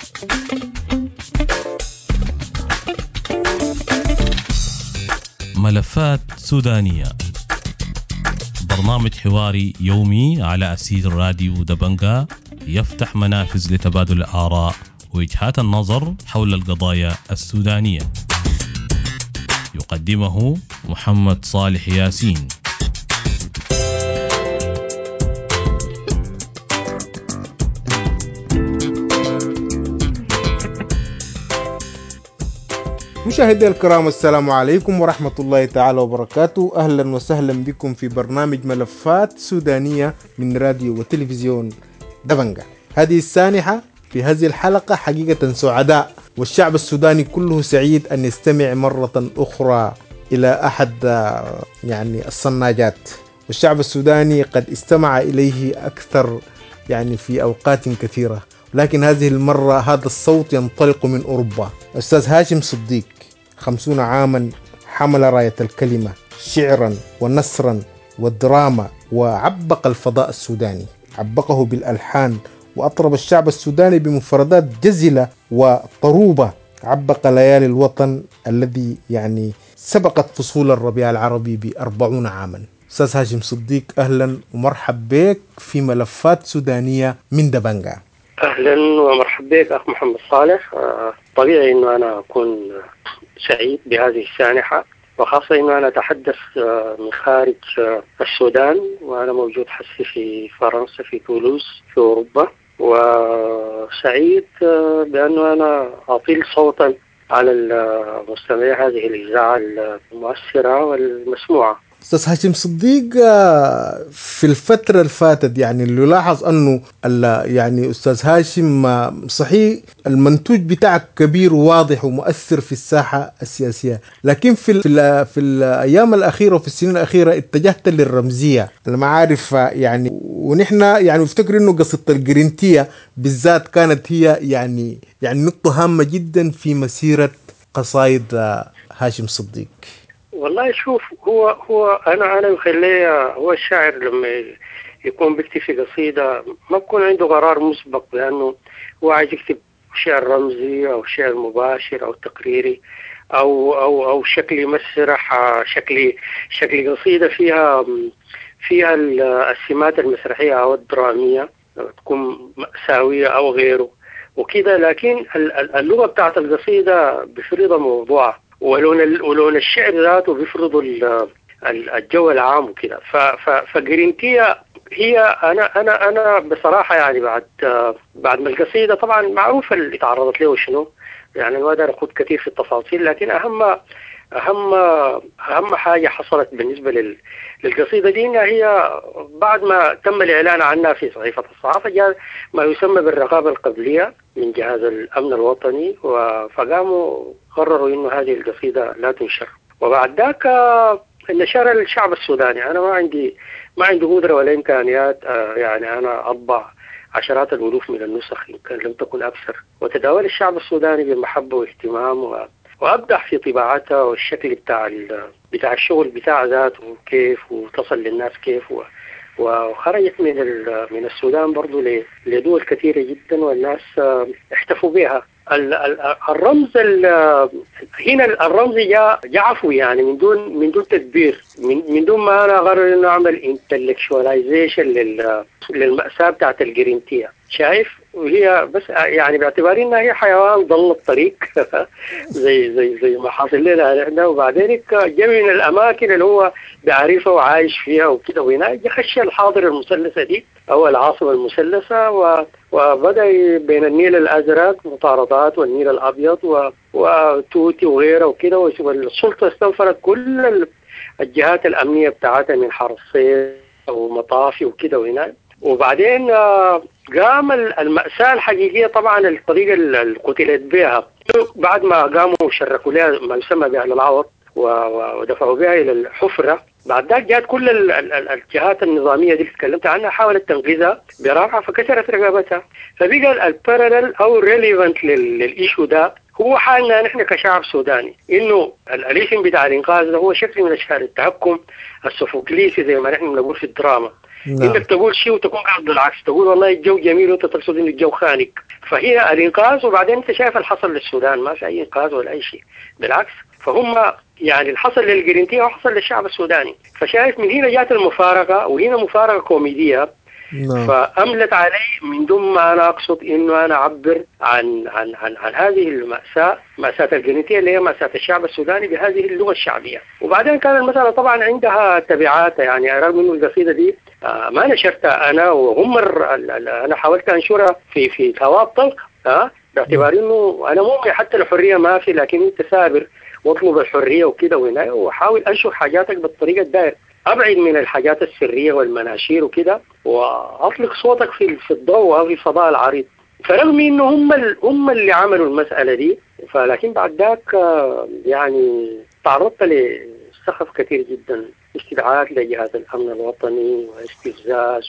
ملفات سودانية، برنامج حواري يومي على أسير راديو دبنجا يفتح منافذ لتبادل الآراء ووجهات النظر حول القضايا السودانية. يقدمه محمد صالح ياسين. مشاهدي الكرام، السلام عليكم ورحمة الله تعالى وبركاته. أهلا وسهلا بكم في برنامج ملفات سودانية من راديو وتلفزيون دبنجة. هذه السانحة في هذه الحلقة حقيقة سعداء، والشعب السوداني كله سعيد أن يستمع مرة أخرى إلى أحد الصناجات، والشعب السوداني قد استمع إليه أكثر في أوقات كثيرة، لكن هذه المرة هذا الصوت ينطلق من أوروبا. أستاذ هاشم صديق 50 عاما حمل راية الكلمة شعرا ونثرا والدراما، وعبق الفضاء السوداني، عبقه بالألحان، وأطرب الشعب السوداني بمفردات جزلة وطروبة، عبق ليالي الوطن الذي سبقت فصول الربيع العربي ب40 عاما. أستاذ هاشم صديق، أهلا ومرحب بك في ملفات سودانية من دبنجا. أهلا ومرحبا بك أخ محمد صالح. طبيعي أنه أنا أكون سعيد بهذه السانحة، وخاصة أنه أنا أتحدث من خارج السودان، وأنا موجود حسي في فرنسا في تولوز في أوروبا، وسعيد بأنه أنا أطيل صوتا على مستمعي هذه الإذاعة المؤثرة والمسموعة. أستاذ هاشم صديق، في الفترة اللي فاتت اللي يلاحظ أنه أستاذ هاشم صحيح المنتوج بتاعك كبير وواضح ومؤثر في الساحة السياسية، لكن في الأيام الأخيرة وفي السنين الأخيرة اتجهت للرمزية، المعارف ونحن نفتكر أنه قصة الجرينتية بالذات كانت هي نقطة هامة جدا في مسيرة قصائد هاشم صديق. والله شوف، هو انا يخليه هو الشاعر لما يكون بيكتب في قصيده ما بيكون عنده قرار مسبق بانه هو عايز يكتب شعر رمزي او شعر مباشر او تقريري او شكل مسرح، شكل قصيده فيها السمات المسرحيه او الدراميه، تكون مأساوية او غيره وكذا. لكن اللغه بتاعت القصيده بفرضها موضوعه، ولون الشعر ذاته بيفرضوا الجو العام وكده. فجرينتيا هي انا بصراحه بعد ما القصيده طبعا معروفه اللي تعرضت له شنو، ما اقدر اخوض كثير في التفاصيل، لكن اهم حاجه حصلت بالنسبه للقصيده دي انها هي بعد ما تم الاعلان عنها في صحيفه الصحافه جاء ما يسمى بالرقابه القبليه من جهاز الامن الوطني، فقاموا قرروا انه هذه القصيده لا تنشر. وبعد ذاك نشر الشعب السوداني. انا ما عندي قدره ولا امكانيات انا اطبع عشرات الالوف من النسخ ان كان لم تكن اكثر، وتداول الشعب السوداني بمحبه واهتمام وابدع في طباعتها والشكل بتاع الشغل بتاع ذاته كيف وتصل للناس كيف، وخرجت من السودان برضو لدول كثيرة جدا، والناس احتفوا بها. الرمز هنا الرمز جاء عفوي، من دون تدبير، من دون ما انا اقرر انه اعمل انتلكشواليزيشن للمأساة بتاعت الجرينتية. شايف؟ وهي بس باعتبار انها هي حيوان ضل الطريق زي ما حاصل لنا احنا، وبعدين جاء من الاماكن اللي هو بيعرفها وعايش فيها وكده، وهنا خش الحاضر المثلثة دي او العاصمة المثلثة، وبدأ بين النيل الازرق مطاردات والنيل الابيض وتوتي وغيره وكده، والسلطة استنفرت كل الجهات الامنية بتاعتها من حرسين ومطافي وكده وهنا. وبعدين قام المأساة الحقيقية طبعا الطريقة اللي قتلت بها بعد ما قاموا شركوا لها ما يسمى بأهل العوض ودفعوا بها إلى الحفرة. بعد ذلك جاءت كل الجهات النظامية دي اللي تكلمت عنها حاولت تنقذها برافعة فكسرت رقبتها. فبقى البارالل أو ريليفنت للإيشو ده هو حالنا نحن كشعب سوداني، إنه الاسم بتاع الإنقاذ ده هو شكل من أشكال التهكم السوفوكليسي زي ما نحن بنقول في الدراما. نعم. انك تقول شيء وتكون قصد العكس، تقول والله الجو جميل وانت تقصد ان الجو خانق. فهي الانقاذ، وبعدين انت شايف الحصل للسودان ما في اي انقاذ ولا اي شيء، بالعكس. فهم يعني الحصل للجرينتي وحصل للشعب السوداني. فشايف من هنا جات المفارقه، وهنا مفارقه كوميديه. نعم. فأملت علي من دون ما أنا أقصد إنه أنا أعبر عن هذه المأساة، مأساة الجينيتية اللي هي مأساة الشعب السوداني بهذه اللغة الشعبية. وبعدين كان المسألة طبعا عندها تبعات، يعني رغم إنه القصيدة دي ما نشرتها أنا، وهم أنا حاولت أنشرها في ثواب طلق، باعتبار إنه أنا ممكن حتى الحرية ما في، لكن أنت سابر واطلب الحرية وكده وهنا، وحاول أنشر حاجاتك بالطريقة الدائرة، ابعد من الحاجات السريه والمناشير وكده، واطلق صوتك في الضوء او في الفضاء العريض. فرغم انه هم اللي عملوا المساله دي، فلكن بعد ذاك يعني تعرضت لسخف كثير جدا، استدعاءات لجهاز الامن الوطني واستفزاز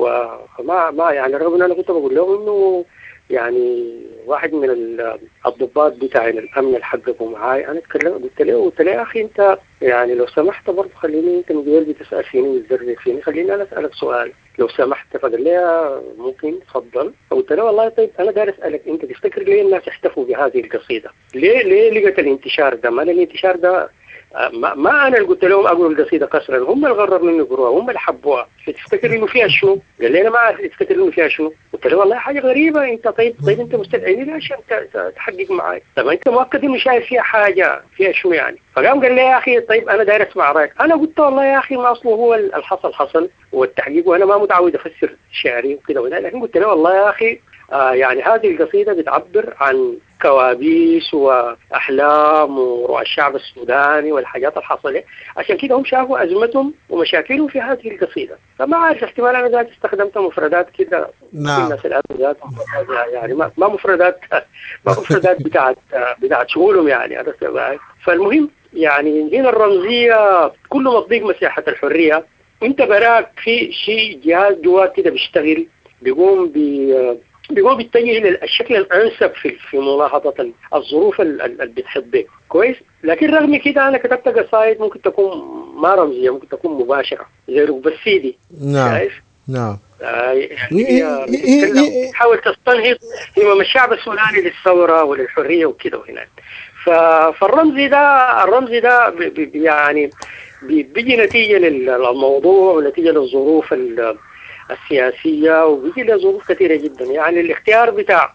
وما يعني، رغم ان انا كنت بقول لهم انه يعني واحد من الضباط بتاع الامن اللي حققوا معاي، انا قلت له يا اخي انت يعني لو سمحت برضه خليني، انت من قبل بتسال فيني وتزرق فيني، خليني انا اسالك سؤال لو سمحت. فقال لي ممكن تفضل. قلت له والله طيب انا داير اسالك، انت تفتكر ليه الناس احتفوا بهذه القصيده؟ ليه لقت الانتشار ده؟ ما الانتشار ده ما انا اللي قلت لهم اقولوا القصيده كسرا، هم اللي قرروا انه يقروها، هم اللي حبوها. تفتكر انه فيها شنو؟ قال لي انا ما اعرف تفتكر انه فيها شنو. قلت له والله حاجه غريبه، انت طيب انت مستدعيني ليه عشان تحقق معي؟ طب انت مؤكد انه شايف فيها حاجه، فيها شنو يعني؟ فقام قال لي يا اخي طيب انا داير اسمع رايك. انا قلت والله يا اخي ما اصله هو الحصل والتحقيق، وانا ما متعود افسر شعري وكذا، لكن قلت له والله يا اخي يعني هذه القصيدة بتعبر عن كوابيس وأحلام ورؤى الشعب السوداني والحاجات الحصلت، عشان كده هم شافوا أزمتهم ومشاكلهم في هذه القصيدة. فما أعرف، احتمال أنا ذات استخدمت مفردات كده في نعم. الناس الآن ذاتهم، يعني ما مفردات ما مفردات بتاعت شغلهم يعني. فالمهم يعني هنا الرمزية كل ما تضيق مساحة الحرية، انت براك في شيء جهاز جوات كده بيشتغل، بيقوم بيتجه للشكل الانسب في ملاحظه الظروف اللي بتحط بك كويس. لكن رغم كده انا كتبت قصائد ممكن تكون ما رمزيه، ممكن تكون مباشره زي ركب السيدي. نعم. شايف؟ نعم. يعني هي بتتكلم، بتحاول تستنهض همم الشعب السوداني للثوره وللحريه وكده وهناك. الرمز ده يعني بيجي نتيجه للموضوع ونتيجه للظروف السياسية، وبيجي لها ظروف كثيرة جدا. يعني الاختيار بتاع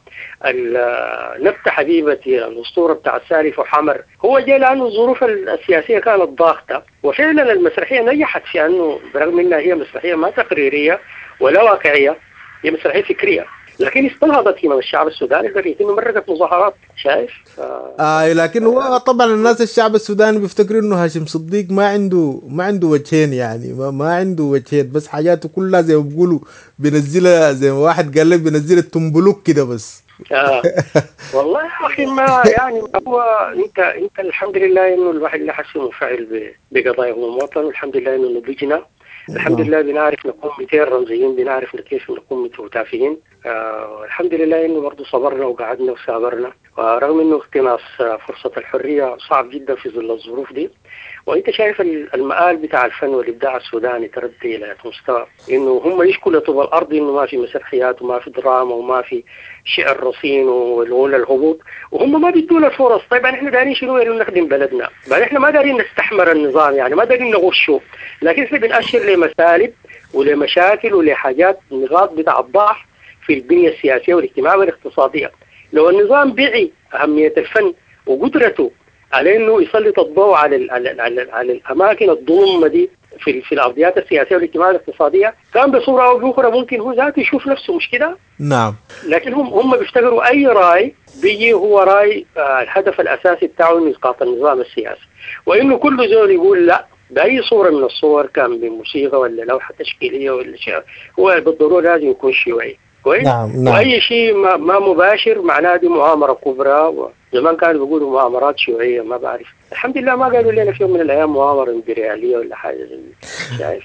نبتة حبيبتي الأسطورة بتاع سالف وحمر هو جاء لأنه الظروف السياسية كانت ضاغطة، وفعلا المسرحية نجحت في أنه برغم أنها هي مسرحية ما تقريرية ولا واقعية، هي مسرحية فكرية، لكن استنهضت همم الشعب السوداني لدرجة أنه مرقت مظاهرات. شايف؟ لكن هو طبعا الناس الشعب السوداني بيفتكروا انه هاشم صديق ما عنده وجهين، يعني ما عنده وجهين، بس حاجاته كلها زي ما بيقولوا بينزلها، زي ما واحد قال لك بينزل التنبلوك كده بس. آه. والله يا اخي ما يعني هو انت الحمد لله انه الواحد له حس منفعل بقضايا الوطن، والحمد لله انه نضجنا، الحمد نعم. لله بنعرف نكون 200 رمزيين، بنعرف كيف نكون متوتافين. الحمد لله انه برضه صبرنا وقعدنا وسابرنا، ورغم انه اقتناص فرصة الحرية صعب جدا في ظل الظروف دي. وانت شايف المآل بتاع الفن والابداع السوداني تردي الى مستوى انه هم يشكوا لطوب الارض انه ما في مسرحيات وما في دراما وما في شعر رصين والغنى الهبوط، وهم ما بيدونا الفرص. طيب احنا دارين شنو؟ انه نخدم بلدنا، بل احنا ما دارين نستحمر النظام، يعني ما دارين نغشه، لكن احنا بنأشر لمسالب ولمشاكل ولحاجات نقاط بتاع الضعف في البنية السياسية والاجتماعية والاقتصادية. لو النظام بيعي أهمية الفن وقدرته على انه يسلط الضوء على الاماكن الظلمه دي في الارضيات السياسيه والاجتماعيه والاقتصاديه، كان بصوره او باخرى ممكن هو ذاته يشوف نفسه، مش كده؟ نعم. لكن هم بيفتكروا اي راي بيجي هو راي الهدف الاساسي بتاعه انه اسقاط النظام السياسي، وانه كل زول يقول لا باي صوره من الصور، كان بموسيقى ولا لوحه تشكيليه ولا شيء، هو بالضروره لازم يكون شيوعي. كويس؟ نعم. نعم. واي شيء ما مباشر معناه دي مؤامره كبرى. وزمان كانوا بيقولوا مؤامرات شيوعيه، ما بعرف، الحمد لله ما قالوا لنا في يوم من الايام مؤامره امبرياليه ولا حاجه زي دي. شايف؟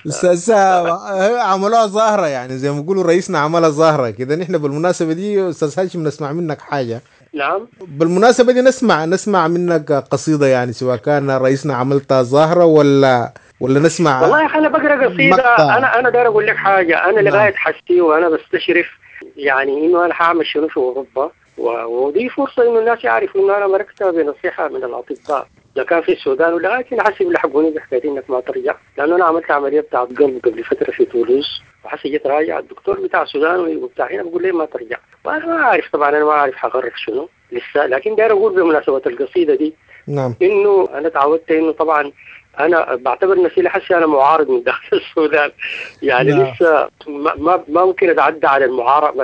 عملوها ظاهرة، يعني زي ما بيقولوا رئيسنا عملها ظاهرة كده. نحن بالمناسبة دي أستاذ هاشم نسمع منك حاجة. نعم. بالمناسبة دي نسمع منك قصيدة، يعني سواء كان رئيسنا عملتها ظاهرة ولا نسمع والله أنا بقرأ قصيدة. مقطع. أنا داير أقول لك حاجة. أنا نعم. لغاية حسي وأنا بستشرف يعني إنه أنا حاعمل شنو في أوروبا، ودي فرصة إنه الناس يعرفوا إنه أنا مركت بنصيحة من الأطباء إذا كان في السودان، ولغاية أنا حسي بيلحقوني بحكاية إنك ما ترجع، لأنه أنا عملت عملية بتاعت قلب قبل فترة في تولوز، وحسي جيت راجع الدكتور بتاع السودان وبتاع هنا بقول لي ما ترجع، وأنا ما عارف طبعا، أنا ما عارف حقرر شنو لسه. لكن داير أقول بمناسبة القصيدة دي نعم. انه انا تعودت انه طبعا انا بعتبر نفسي لحسي انا معارض من داخل السودان، يعني نعم. لسه ما ممكن اتعدى على المعارضه،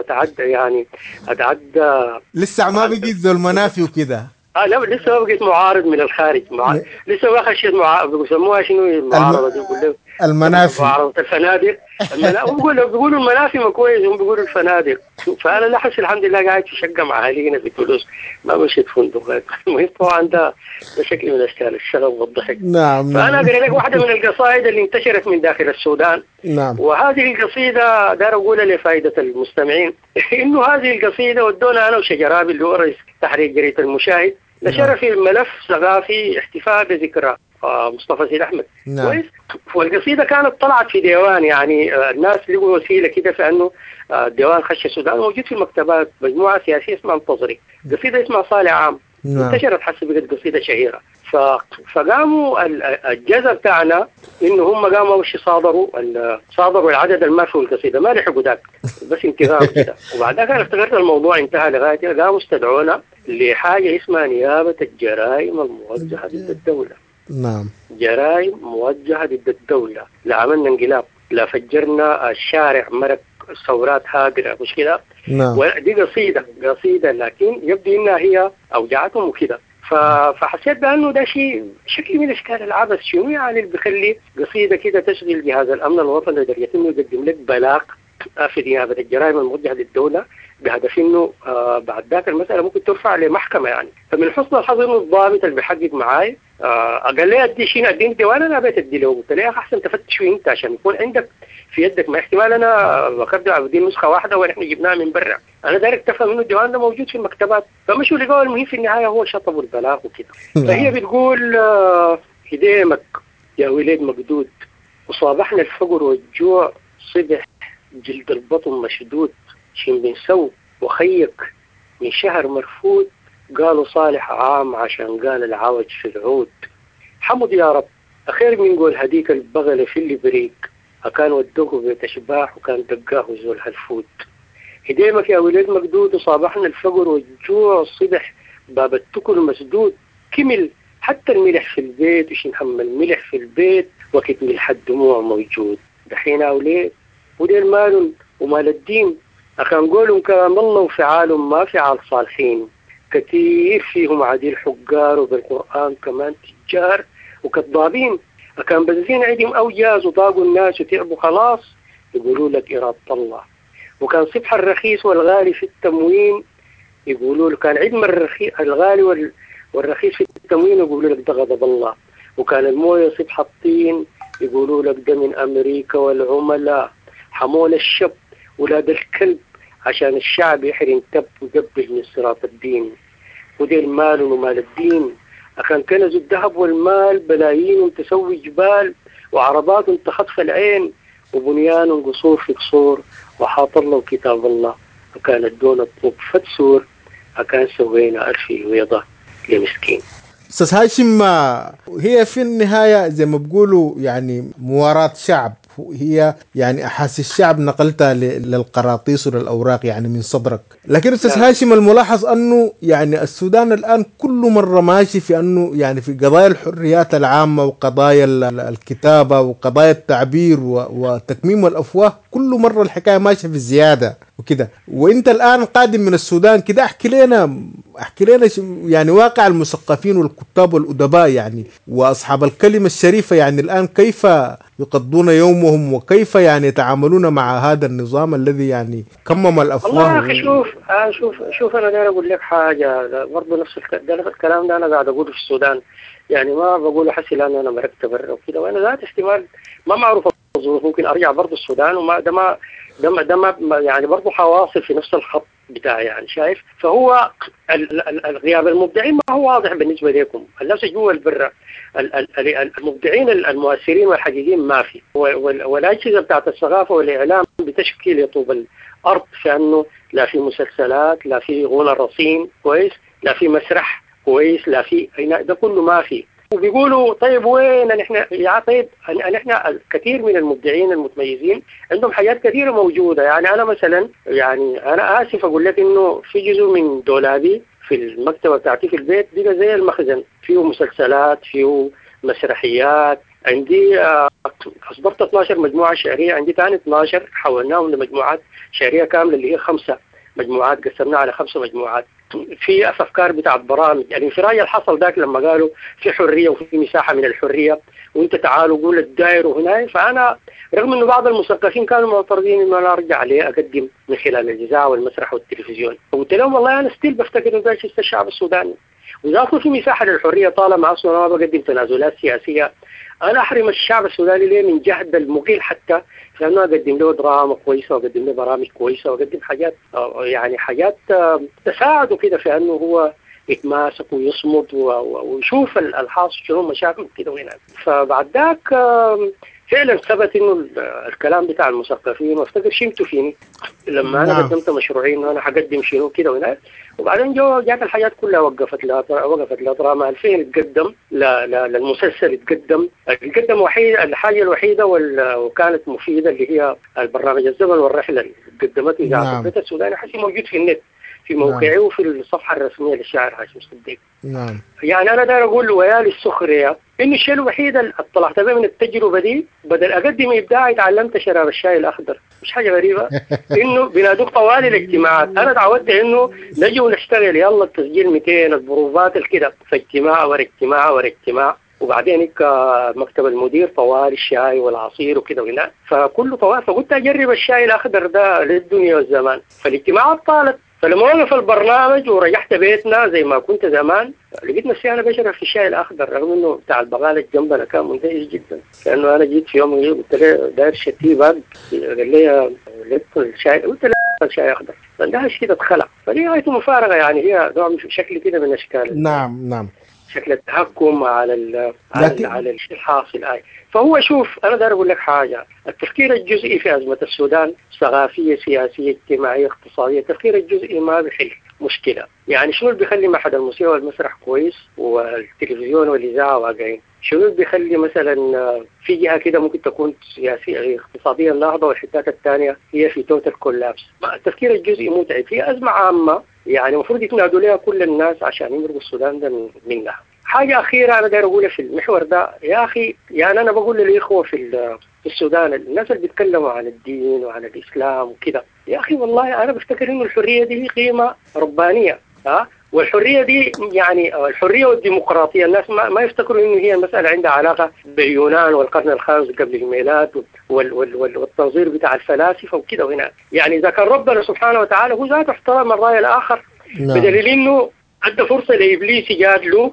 اتعدى لسه ما بقيت ذو المنافي وكده. لا لسه ما بقيت معارض من الخارج، لسه ما خشيت بيسموها شنو الم... المعارضه دي، يقول لك المنافي. معارضه الفنادق. هم بيقولوا المنافي ما كويس، هم بيقولوا الفنادق. فانا لحس الحمد لله قاعد في شقه مع اهالينا في تولوز، ما مشيت فندق. المهم طبعا ده شكل من اشكال الشغب والضحك. نعم. فانا نعم. اقرا لك واحده من القصائد اللي انتشرت من داخل السودان، نعم. وهذه القصيده دار اقولها لفائده المستمعين انه هذه القصيده ودونا انا وشجرابي اللي هو رئيس تحرير جريده المشاهد، نشر في ملف ثقافي احتفاء بذكرى مصطفى سيد احمد. نعم. كويس. والقصيده كانت طلعت في ديوان، يعني الناس لقوا وسيله كده في انه ديوان خش السودان موجود في المكتبات، مجموعه سياسيه اسمها انتظري، قصيده اسمها صالح عام، نعم. انتشرت حسب بقت قصيده شهيره. فقاموا الجزء بتاعنا انه هم قاموا اول شيء صادروا العدد المافي والقصيده، ما لحقوا ذاك بس انتقام كده. وبعد ذلك انا افتكرت الموضوع انتهى لغايه قاموا استدعونا لحاجه اسمها نيابه الجرائم الموجهه ضد الدوله. نعم. جرائم موجهه ضد الدوله، لا عملنا انقلاب، لا فجرنا الشارع مرق ثورات هادره، مش كده؟ نعم. ودي قصيده لكن يبدو انها هي اوجعتهم وكده. فحسيت بانه ده شكل من اشكال العبث. شنو يعني اللي بيخلي قصيده كده تشغل جهاز الامن الوطني لدرجه انه يقدم لك بلاغ في نيابه الجرائم الموجهه للدوله بهدف انه بعد ذاك المساله ممكن ترفع لمحكمه يعني. فمن حسن الحظ انه الضابط اللي بيحقق معاي قال لي ادي شيء اديني ديوان، انا بيت ادي له. قلت له يا اخي احسن تفتش فيه انت عشان يكون عندك في يدك، ما احتمال انا بخدع بدي نسخه واحده ونحن جبناها من برا. انا دايرك تفهم انه الديوان ده موجود في المكتبات. فمشوا لقوا المهم في النهايه هو شطب البلاغ وكده. فهي بتقول هديمك يا وليد مقدود، وصابحنا الفقر والجوع صبح جلد البطن مشدود، شين بنسو وخيك من شهر مرفود، قالوا صالح عام عشان قال العوج في العود. حمد يا رب أخير من قول هديك البغل في اللي بريك، أكان ودوه بيت أشباح وكان دقاه زول هالفود. هديمك يا وليد مقدود، وصابحنا الفقر والجوع صبح باب التكل مسدود، كمل حتى الملح في البيت وشين هم الملح في البيت وقت ملح الدموع موجود. دحين أولاد ودي المال ومال الدين، أكان قولهم كلام الله وفعالهم ما فعال صالحين، كثير فيهم عديل حجار وبالقرآن كمان تجار وكذابين، أكان بنزين عندهم أوجاز وضاقوا الناس وتعبوا خلاص يقولوا لك إرادة الله. وكان صبح الرخيص والغالي في التموين يقولوا له، كان علم الغالي والرخيص في التموين يقولوا لك ده غضب الله. وكان المويه صبح الطين يقولوا لك ده من أمريكا والعملاء، حمول الشب ولاد الكلب عشان الشعب يحرم كب ويقبل من صراط الدين. ودي المال ومال الدين، أكان كنز الذهب والمال بلايين تسوي جبال، وعربات تخطف العين، وبنيان قصور في قصور، وحاط الله كتاب الله. أكان دون الطوب فتسور، أكان سوينا ألفي ويضة لمسكين. أستاذ هاشم، هي في النهاية زي ما بقولوا يعني مواراة شعب، هي يعني أحاس الشعب نقلتها للقراطيس وللأوراق يعني من صدرك. لكن أستاذ هاشم، الملاحظ أنه يعني السودان الآن كل مرة ماشي في أنه يعني في قضايا الحريات العامة وقضايا الكتابة وقضايا التعبير وتكميم الأفواه، كل مرة الحكاية ماشية في الزيادة وكده. وانت الان قادم من السودان كده، احكي لنا يعني واقع المثقفين والكتاب والادباء يعني واصحاب الكلمه الشريفه يعني الان كيف يقضون يومهم، وكيف يعني يتعاملون مع هذا النظام الذي يعني كمم الافواه. والله يا اخي شوف انا داير اقول لك حاجه برضه نفس الكلام ده انا قاعد اقوله في السودان، يعني ما بقوله حسي لان انا مركت برا وكده، وانا ذات احتمال ما معروف الظروف ممكن ارجع برضه السودان، وما ده يعني برضه حواصل في نفس الخط بتاعي يعني شايف. فهو غياب المبدعين ما هو واضح بالنسبة لكم. الناس جوا البرة المبدعين المؤثرين والحقيقيين ما في، والأجهزة بتاعت الثقافة والإعلام بتشكي لطوب الأرض، في أنه لا في مسلسلات، لا في غنى رصين كويس، لا في مسرح كويس، لا في ده كله ما في. وبيقولوا طيب وين نحن يا طيب نحن الكثير من المبدعين المتميزين عندهم حاجات كثيرة موجودة. يعني أنا مثلا، يعني أنا آسف أقول لك إنه في جزء من دولابي في المكتبة بتاعتي في البيت بقى زي المخزن، فيه مسلسلات، فيه مسرحيات. عندي أصدرت 12 مجموعة شعرية، عندي ثاني 12 حولناهم لمجموعات شعرية كاملة اللي هي 5 مجموعات، قسمناها على 5 مجموعات. في أفكار بتاعت برامج، يعني الانفراج اللي حصل ذاك لما قالوا في حرية وفي مساحة من الحرية وانت تعالوا قول الداير وهنا. فأنا رغم انه بعض المثقفين كانوا معترضين انه انا ارجع عليه اقدم من خلال الاذاعه والمسرح والتلفزيون، قلت لهم والله انا ستيل بفتكر انه ده الشعب السوداني، واذا اصلا في مساحه للحريه طالما اصلا ما بقدم تنازلات سياسيه، انا احرم الشعب السوداني ليه من جهد المقيل حتى في انه اقدم له دراما كويسه واقدم له برامج كويسه واقدم حاجات يعني حاجات تساعده كده في انه هو يتماسك ويصمد ويشوف الحاصل شنو مشاكل كده وهنا. فبعد ذاك فعلا ثبت انه الكلام بتاع المثقفين، وافتكر شمتوا فيني لما انا قدمت مشروعي انه انا حقدم شنو كده وهنا، وبعدين جات الحاجات كلها وقفت لا دراما 2000 اتقدم، لا للمسلسل اتقدم وحيد. الحاجه الوحيده وكانت مفيده اللي هي البرنامج الزمن والرحله اللي قدمته اذاعه البيت السوداني، حسي موجود في النت في موقعي وفي الصفحه الرسميه للشاعر هاشم صديق. نعم. يعني انا داير اقول ويالي السخريه ان الشيء الوحيد اللي طلعت به من التجربه دي، بدل اقدم ابداعي تعلمت شراب الشاي الاخضر. مش حاجه غريبه انه بنادوك طوال الاجتماعات. انا تعودت انه نجي ونشتغل يلا التسجيل 200 البروفات الكده في اجتماع ورا اجتماع ورا اجتماع، وبعدين مكتب المدير طوال الشاي والعصير وكده وهنا، فكله طوال. فقلت اجرب الشاي الاخضر ده للدنيا والزمان. فالاجتماعات طالت، فلما وقف البرنامج ورجعت بيتنا زي ما كنت زمان، لقيت نفسي انا بشرب في الشاي الاخضر، رغم انه بتاع البقاله جنبنا كان منتهي جدا. لانه انا جيت في يوم قلت له داير شتيبات، قال لي الشاي، قلت له الشاي اخضر، فده شيء اتخلق. فدي غايته مفارقه، يعني هي نوع شكل كده من اشكال نعم شكل التهكم على لكن على الشيء الحاصل. فهو شوف انا داير اقول لك حاجه، التفكير الجزئي في ازمه السودان ثقافيه سياسيه اجتماعيه اقتصاديه، التفكير الجزئي ما بيحل مشكله. يعني شنو اللي بيخلي معهد الموسيقى والمسرح كويس والتلفزيون والاذاعه واقعين؟ شنو اللي بيخلي مثلا في جهه كده ممكن تكون سياسيه اقتصاديا ناهضه والحتات الثانيه هي في توتال كولابس؟ التفكير الجزئي متعب. في ازمه عامه يعني المفروض يتنادوا لها كل الناس عشان يمرقوا السودان ده منها. حاجة أخيرة أنا داير أقولها في المحور ده يا أخي، يعني أنا بقول للإخوة في السودان، الناس اللي بيتكلموا عن الدين وعن الإسلام وكده، يا أخي والله أنا بفتكر إنه الحرية دي قيمة ربانية، والحرية دي يعني الحرية والديمقراطية الناس ما يفتكروا إنه هي المسألة عندها علاقة باليونان والقرن الخامس قبل الميلاد والتنظير بتاع الفلاسفة وكده وهنا. يعني إذا كان ربنا سبحانه وتعالى هو ذاته احترم الرأي الآخر، بدليل إنه أدى فرصة لإبليس يجادله،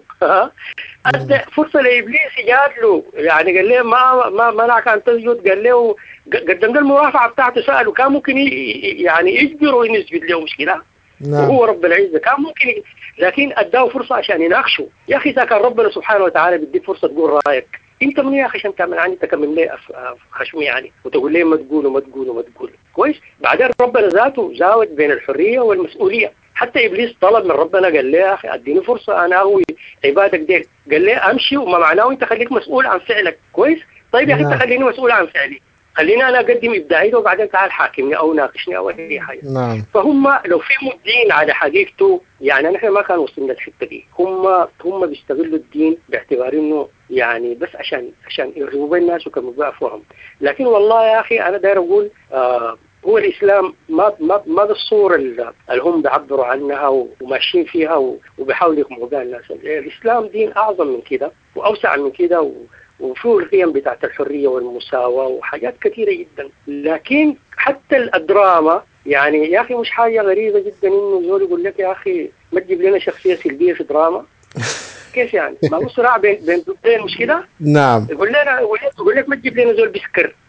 أدى فرصة لإبليس يجادله. يعني قال له ما منعك أن تسجد، قال له قدم له المرافعة بتاعته، سأله كان ممكن يعني يجبره إنه يسجد له، مشكلة وهو رب العزة كان ممكن، لكن أداه فرصة عشان يناقشه. يا أخي إذا كان ربنا سبحانه وتعالى بيديك فرصة تقول رأيك، أنت من يا أخي عشان تعمل عني تكمل لي خشم يعني وتقول لي ما تقول وما تقول وما تقول كويس. بعدين ربنا ذاته زاوج بين الحرية والمسؤولية. حتى إبليس طلب من ربنا، قال لي يا أخي أديني فرصة أنا أغوي عبادك ديل، قال لي أمشي وما معناه أنت خليك مسؤول عن فعلك كويس. طيب يا أخي أنت خليني مسؤول عن فعلي، خليني أنا أقدم إبداعي وبعدين تعال حاكمني أو ناقشني أو أي حاجة. فهم لو في مدين على حقيقته، يعني نحن ما كان وصلنا للحتة دي. هم بيستغلوا الدين باعتبار إنه يعني بس عشان يرغبوا بين الناس وكانوا بيعرفوهم. لكن والله يا أخي أنا داير أقول هو الإسلام ما بالصورة اللي هم بيعبروا عنها وماشيين فيها وبيحاولوا يقمعوا بها الناس. الإسلام دين أعظم من كده وأوسع من كده وفيه القيم بتاعت الحرية والمساواة وحاجات كثيرة جدا. لكن حتى الدراما يعني يا أخي مش حاجة غريبة جدا إنه زول يقول لك يا أخي ما تجيب لنا شخصية سلبية في دراما. كيف يعني؟ ما هو صراع بين ضدين، مش كده؟ نعم. يقول لك ما تجيب لنا زول بيسكر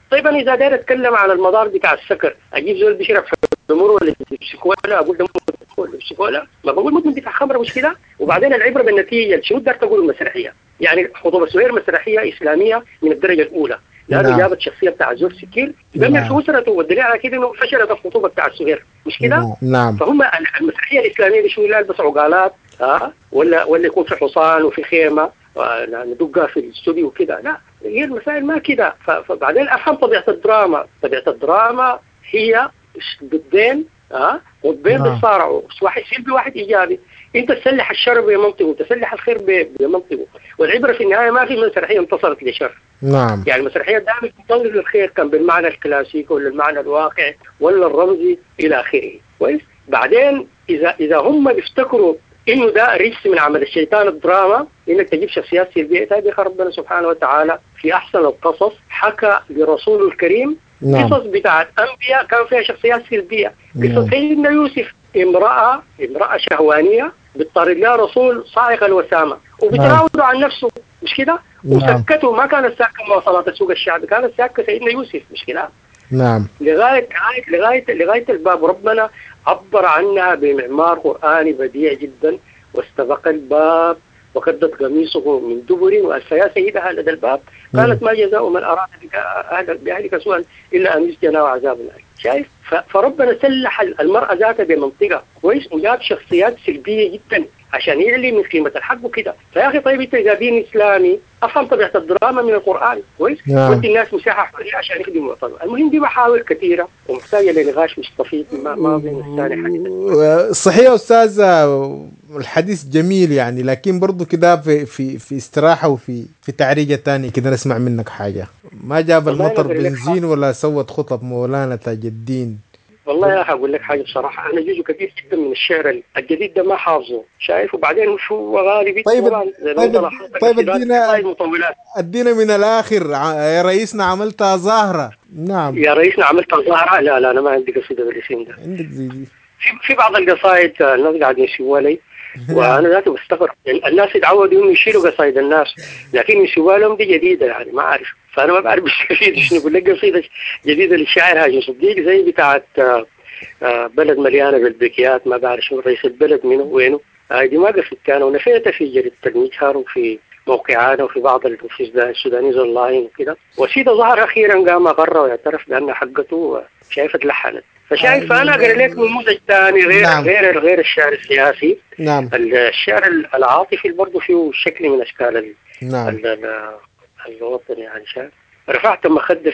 طيب انا اذا داير اتكلم على المضار بتاع السكر، اجيب زول بيشرب حمر ولا بيشرب كولا اقول ده مدمن كولا؟ ما بقول مدمن بتاع خمره، مش كده؟ وبعدين العبره بالنتيجه. شو بدك تقول المسرحيه؟ يعني خطوبه سهير مسرحيه اسلاميه من الدرجه الاولى، لانه جابت شخصيه بتاع زول سكير دمر في اسرته، والدليل على كده انه فشلت الخطوبه بتاع سهير، مش كده؟ نعم. فهم المسرحيه الاسلاميه دي شو يلبس عقالات ولا يكون في حصان وفي خيمه ندقها في الاستوديو وكده؟ لا، هي المسائل ما كده. فبعدين افهم طبيعه الدراما. طبيعه الدراما هي ضدين قطبين بيتصارعوا، واحد سلبي وواحد ايجابي. انت تسلح الشر بمنطقه وتسلح الخير بمنطقه، والعبره في النهايه ما في مسرحيه انتصرت لشر. نعم. يعني المسرحيه دائما تنتظر للخير، كان بالمعنى الكلاسيكي ولا المعنى الواقعي ولا الرمزي الى اخره. كويس. بعدين اذا هم بيفتكروا انه ده رجس من عمل الشيطان الدراما، انك تجيب شخصيات سلبيه، تابع ربنا سبحانه وتعالى في احسن القصص حكى لرسوله الكريم قصص بتاعت انبياء كان فيها شخصيات سلبيه. قصه سيدنا يوسف، امراه شهوانيه بتطارد لها رسول صاعق الوسامه وبتراوده عن نفسه، مش كده؟ وسكته، ما كانت ساكه مواصلات السوق الشعبي، كانت ساكه سيدنا يوسف، مش كده؟ نعم. لغايه الباب ربنا عبر عنها بمعمار قرآني بديع جدا. واستبق الباب وكدت قميصه من دبر وألف يا سيدها لدى الباب قالت ما جزاء من أراد بأهلك سوءا إلا أن يسجن وعذاب النار. شايف؟ فربنا سلح المرأة ذاتها بمنطقة كويس، وجاب شخصيات سلبية جدا عشان يعلي من قيمة الحق وكده. فيا أخي طيب أنت إذا دين إسلامي أفهم طبيعة الدراما من القرآن كويس، ودي الناس مساحة حرية عشان يخدموا وطنهم. المهم دي محاور كثيرة ومحتاجة لنقاش مستفيض ما بين الثاني حديث. صحيح يا أستاذ، الحديث جميل يعني، لكن برضو كده في استراحة في تعريجة تانية كده نسمع منك حاجة. ما جاب المطر بنزين ولا سوت خطب مولانا تاج الدين. والله يا أخي أقول لك حاجة بصراحة، أنا جزء كثير جدا من الشعر الجديد ده ما حافظه، شايف؟ وبعدين شو غالبي طيب ادينا من الآخر. يا رئيسنا عملتها زهرة. نعم يا رئيسنا عملتها زهرة. لا أنا ما عندي قصيدة بالاسم ده. عندك زي دي في بعض القصائد الناس قاعدين يسووا لي وانا ذاتي بستغرب. الناس يتعودوا انه يشيلوا قصايد الناس، لكن يسووا لهم دي جديده يعني ما اعرف. فانا ما بعرف بالتفصيل شنو اقول لك. قصيده جديده للشاعر هاشم صديق زي بتاعت بلد مليانه بالبكيات، ما بعرف شنو رئيس البلد منه وينه. دي ما قصدت انا ونفيتها في جريده المجهر وفي موقعنا وفي بعض السودانيز اونلاين وكده. وسيده ظهر اخيرا قام اقر واعترف بان حقته شايفه اتلحنت. فشايف انا اقرا لك نموذج ثاني غير الشعر السياسي. نعم. الشعر العاطفي برضه فيه شكل من اشكال نعم. الوطن يعني. شعر رفعت مخدة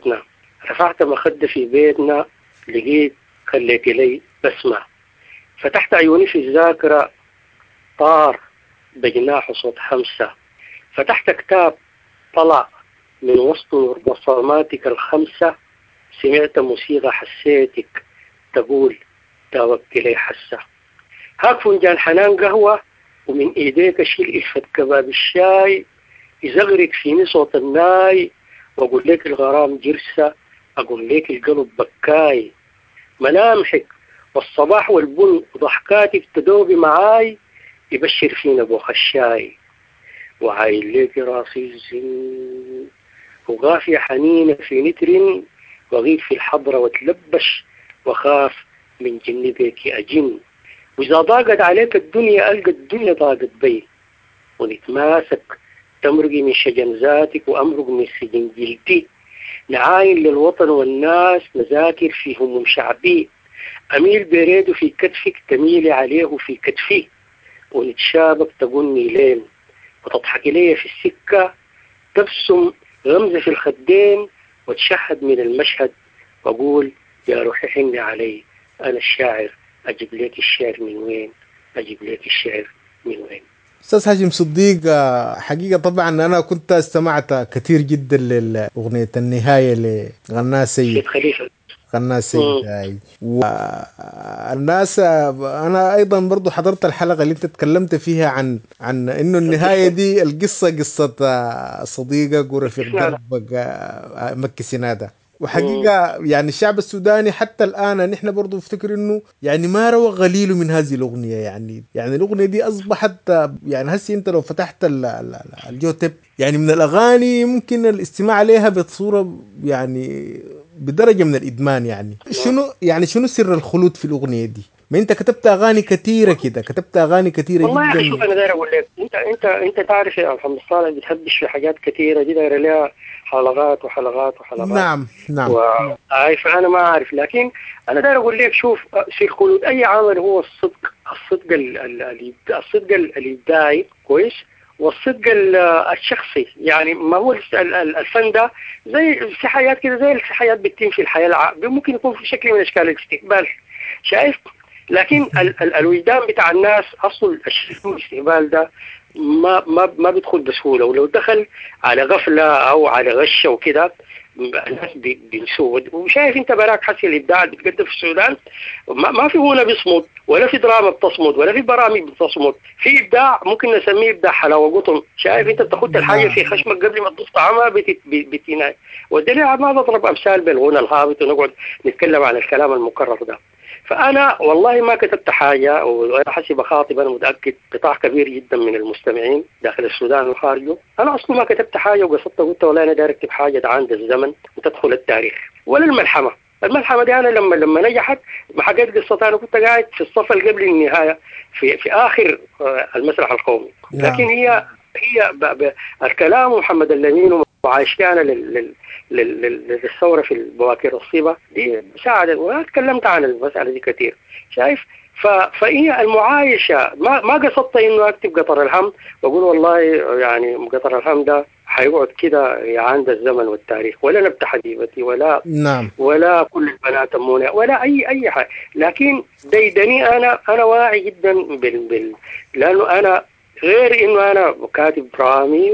في بيتنا لقيت خليت لي بسمع، فتحت عيوني في الذاكرة طار بجناح صوت خمسة، فتحت كتاب طلع من وسط بصماتك الخمسة، سمعت موسيقى حسيتك تقول تاوبت لي حسة. هاك فنجان حنان قهوة ومن ايديك اشيل إلفة كباب الشاي، يزغرق فيني صوت الناي، واقول لك الغرام جرسة، اقول لك القلب بكاي. ملامحك والصباح والبن وضحكاتك تدوبي معاي، يبشر فينا بوخ الشاي. وعايل لك راسي الزين وغافية حنينة في نتر، وغيب في الحضرة وتلبش وخاف من جنبك أجن. وإذا ضاقت عليك الدنيا ألقى الدنيا ضاقت بي، ونتماسك تمرقي من شجن ذاتك وأمرق من سجن جلدي. نعاين للوطن والناس نذاكر في هموم شعبي، أميل بريد في كتفك تميلي عليه في كتفي، ونتشابك تقولني لين وتضحك لي في السكة، تبسم غمزة في الخدين وتشهد من المشهد، وأقول يا روحي حني علي أنا الشاعر، أجيب لك الشعر من وين، أجيب لك الشعر من وين. أستاذ هاشم صديق، حقيقة طبعا أنا كنت استمعت كثير جدا لأغنية النهاية لغناها سيد خليفة. غناها سيد هاي. والناس أنا أيضا برضو حضرت الحلقة اللي أنت تكلمت فيها عن إنه النهاية دي القصة قصة صديقك ورفيق دربك مكي سنادة. وحقيقة يعني الشعب السوداني حتى الآن نحن برضو نفتكر إنه يعني ما روى غليل من هذه الأغنية. يعني الأغنية دي أصبحت يعني هسي أنت لو فتحت اليوتيوب يعني من الأغاني ممكن الاستماع عليها بصورة يعني بدرجة من الإدمان. يعني شنو سر الخلود في الأغنية دي؟ ما أنت كتبت أغاني كثيرة كده، كتبت أغاني كثيرة والله يا اخي جدا. شوف، انا داير اقول لك، انت تعرف يا محمد صالح بتهبش في حاجات كثيره، دي دايره لها حلقات وحلقات وحلقات. نعم نعم فانا ما اعرف، لكن انا داير اقول لك شوف، في الخلود اي عمل هو الصدق الابداعي كويس، والصدق الشخصي. يعني ما هو الفن ده زي في حياه كده، زي الحياه بتتم في الحياه ممكن يكون في شكل من اشكال الاستقبال، شايف؟ لكن الوجدان بتاع الناس اصل الاستقبال ده ما بيدخل بسهوله، ولو دخل على غفله او على غش وكده الناس بينسوه. وشايف انت براك حسي الابداع اللي بتقدم في السودان، ما في غنى بيصمد، ولا في دراما بتصمد، ولا في برامج بتصمد. في ابداع ممكن نسميه ابداع حلاوه قطن. شايف انت بتاخد الحاجه في خشمك قبل ما تضيف طعمها بتناي. والدليل ما بضرب امثال بالغنى الهابط ونقعد نتكلم عن الكلام المكرر ده. فأنا والله ما كتبت حاجة، وأنا حسي بخاطب، أنا متأكد قطاع كبير جدا من المستمعين داخل السودان وخارجه، أنا أصلا ما كتبت حاجة وقصدت قلت والله أنا داير أكتب حاجة عند الزمن وتدخل التاريخ ولا الملحمة. الملحمة دي أنا لما نجحت ما حكيت قصتها، أنا كنت قاعد في الصف اللي قبل النهاية في آخر المسرح القومي. لكن هي الكلام محمد اللمين وعايشتي أنا للثورة في البواكر الصيبة دي ساعدت، وأنا تكلمت عن المسألة دي كثير، شايف؟ فهي المعايشة. ما قصدت إنه أكتب قطر الهم وأقول والله يعني قطر الهم ده حيقعد كده عند الزمن والتاريخ، ولا نبت حبيبتي، نعم ولا كل البنات أمونة، ولا أي حاجة. لكن ديدني أنا واعي جدا لأنه أنا غير إنه أنا كاتب درامي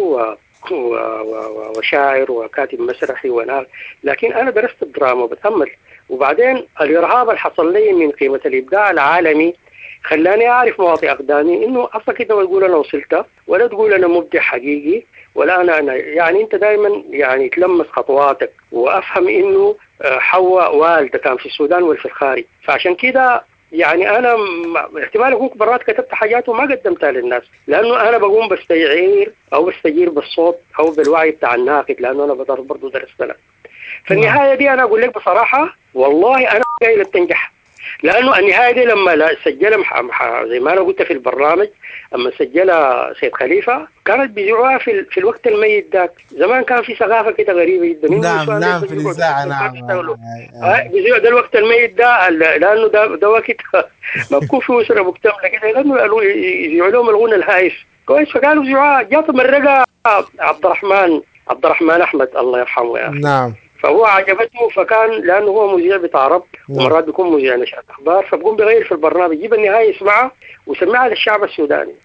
وشاعر وكاتب مسرحي لكن أنا درست الدراما وبتأمل. وبعدين الإرهاب اللي حصل لي من قيمة الإبداع العالمي خلاني أعرف مواطئ أقدامي، إنه أصلا كده ما تقول أنا وصلت، ولا تقول أنا مبدع حقيقي، ولا أنا يعني أنت دائما يعني تلمس خطواتك، وأفهم إنه حواء والدة كان في السودان وفي الخارج. فعشان كده يعني أنا احتمال أكون برات كتبت حاجات وما قدمتها للناس، لأنه أنا بقوم بستجير بالصوت أو بالوعي بتاع الناقد، لأنه أنا برضو درست لك. فالنهاية دي أنا أقول لك بصراحة والله أنا قايل تنجح، لأنه النهاية دي لما سجلها زي ما أنا قلت في البرنامج، أما سجلها سيد خليفة كانت بيذيعوها في الوقت الميت ذاك. زمان كان في ثقافة كده غريبة جدا، إنه نعم النسوان نعم في الإذاعة نعم بيذيعوا ده الوقت الميت ده، لأنه ده وقت ما بكون في أسرة مكتملة كده، لأنه يذيعوا لهم الغنى الهايف كويس. فكانوا بيذيعوها، جات مرقة عبد الرحمن أحمد الله يرحمه يا أخي، نعم فهو عجبته، فكان لانه هو مذيع بتاع رب ومرات بيكون مذيع نشرة اخبار، فبقوم بغير في البرنامج، يجيب النهايه يسمعها ويسمعها للشعب السوداني.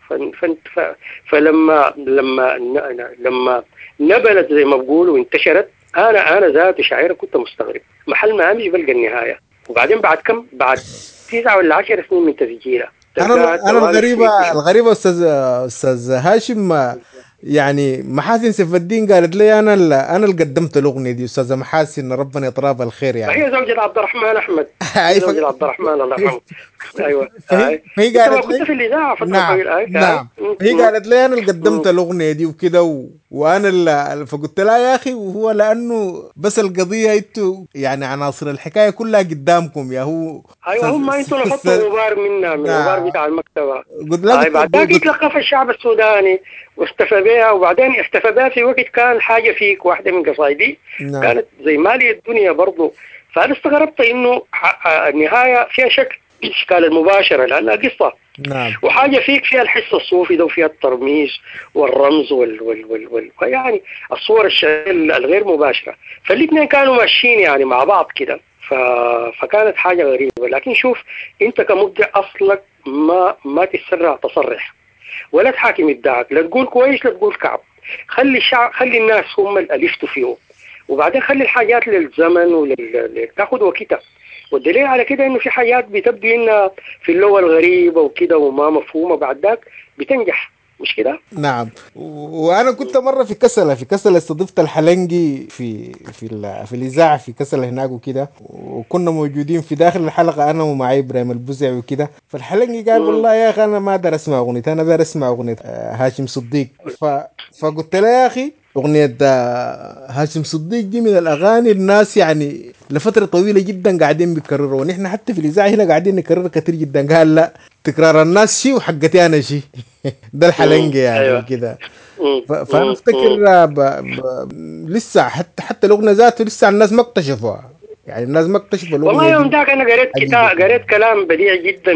فلما نبلت زي ما بقولوا وانتشرت، انا ذاتي شاعر كنت مستغرب، محل ما امشي بلقى النهايه. وبعدين بعد 9 ولا 10 سنين من تسجيلها انا الغريبه استاذ هاشم، يعني محاسن سيف الدين قالت لي انا اللي قدمت الاغنيه دي، استاذه محاسن ربنا يطرافها الخير يعني. هي زوجة عبد الرحمن احمد، هي زوجة عبد الرحمن الله يرحمه. ايوه فهي انت ما قالت كنت لي في الاذاعه فتره نعم طويله. نعم هي قالت لي انا اللي قدمت الاغنيه دي وكده وانا فقلت لها يا اخي، وهو لانه بس القضيه انتوا يعني عناصر الحكايه كلها قدامكم يا هو. ايوه، هم انتوا نحطوا غبار من الغبار نعم بتاع المكتبه. قلت لا بعد ذاك يتلقى في الشعب السوداني واستفى بها، وبعدين احتفى بها في وقت كان حاجه فيك واحده من قصايدي نعم كانت زي مالي الدنيا برضو. فانا استغربت انه النهايه فيها اشكال المباشره لانها قصه، نعم وحاجه فيها الحس الصوفي ده، وفيها الترميز والرمز يعني الصور الشعريه الغير مباشره. فالاثنين كانوا ماشيين يعني مع بعض كده. فكانت حاجه غريبه. لكن شوف، انت كمبدع اصلك ما تسرع تصرح، ولا تحاكم ابداعك، لا تقول كويس لا تقول كعب. خلي الناس هم اللي يفتوا فيه، وبعدين خلي الحاجات للزمن تاخذ وقتها. والدليل على كده انه في حاجات بتبدو انها في اللغه الغريبه وكده وما مفهومه، بعد ذاك بتنجح. مش كده؟ نعم. وانا كنت مره في كسله استضفت الحلنجي في الاذاعه في كسله هناك وكده، وكنا موجودين في داخل الحلقه انا ومعي ابراهيم البزع وكده. فالحلنجي قال مم. والله يا اخي انا ما دار اسمع اغنيه، انا دار اسمع اغنيه هاشم صديق. فقلت له يا اخي اغنيه هاشم صديق دي من الاغاني الناس يعني لفتره طويله جدا قاعدين بيكرروا، ونحن حتى في الاذاعه هنا قاعدين نكرر كتير جدا. قال لا، تكرار الناس شيء وحقتي انا شيء. ده الحلنجة يعني ايوه. وكده. مم. فانا مم. افتكر مم. لسه حتى الاغنيه ذاته لسه الناس ما اكتشفوها، يعني الناس ما اكتشفوا والله الاغنيه يوم دي ذاك انا قريت حقيقه. كتاب، قريت كلام بديع جدا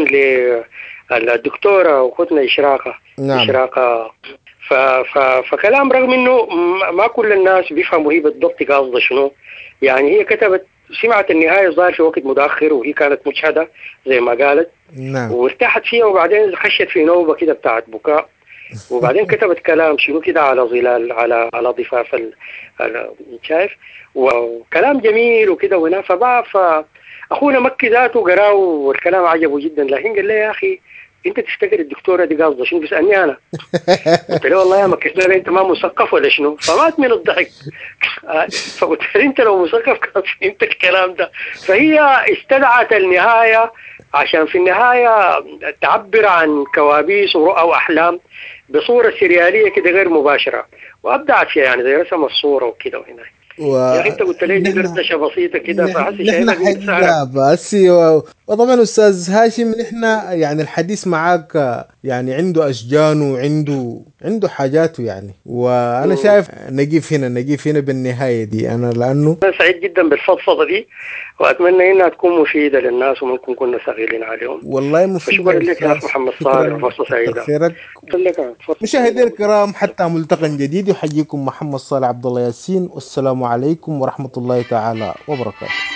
للدكتوره اخوتنا اشراقه. نعم. اشراقه ف ف فكلام رغم انه ما كل الناس بيفهموا هي بالضبط قاصده شنو. يعني هي كتبت، سمعت النهايه ظاهر في وقت متاخر وهي كانت مجهده زي ما قالت، نعم. وارتاحت فيها وبعدين خشت في نوبه كده بتاعت بكاء، وبعدين كتبت كلام شنو كده على ظلال، على ضفاف شايف، وكلام جميل وكده وهنا. فاخونا مكي ذاته قراه والكلام عجبه جدا، لكن قال لي يا اخي انت تفتكر الدكتوره دي قاصده شنو؟ بيسالني انا، قلت له والله يا مكي قال لي انت ما مثقف ولا شنو؟ فمات من الضحك. فقلت له انت لو مثقف كان فهمت الكلام ده. فهي استدعت النهايه عشان في النهايه تعبر عن كوابيس ورؤى واحلام بصوره سرياليه كده غير مباشره، وابدعت فيها يعني زي رسم الصوره وكده وهنا. يا اخي انت قلت لي دي ونحن دردشه بسيطه كده، فحسي نحن شايفك انت سهره. حقيقة بس وطبعا أستاذ هاشم نحن يعني الحديث معاك يعني عنده أشجانه وعنده حاجاته يعني، وأنا مم. شايف نجيف هنا بالنهاية دي أنا لأنه انا سعيد جدا بالفضفضه دي، واتمنى انها تكون مفيده للناس وممكن كنا سهلين عليهم. والله مفيد فشكرا يا لك يا اخ أستاذ. محمد صالح، شكرا، وفرصه كتر سعيده. خيرك. شكرا لك، تفضل. مشاهدينا الكرام حتى ملتقى جديد، يحييكم محمد صالح عبد الله ياسين، والسلام عليكم ورحمة الله تعالى وبركاته.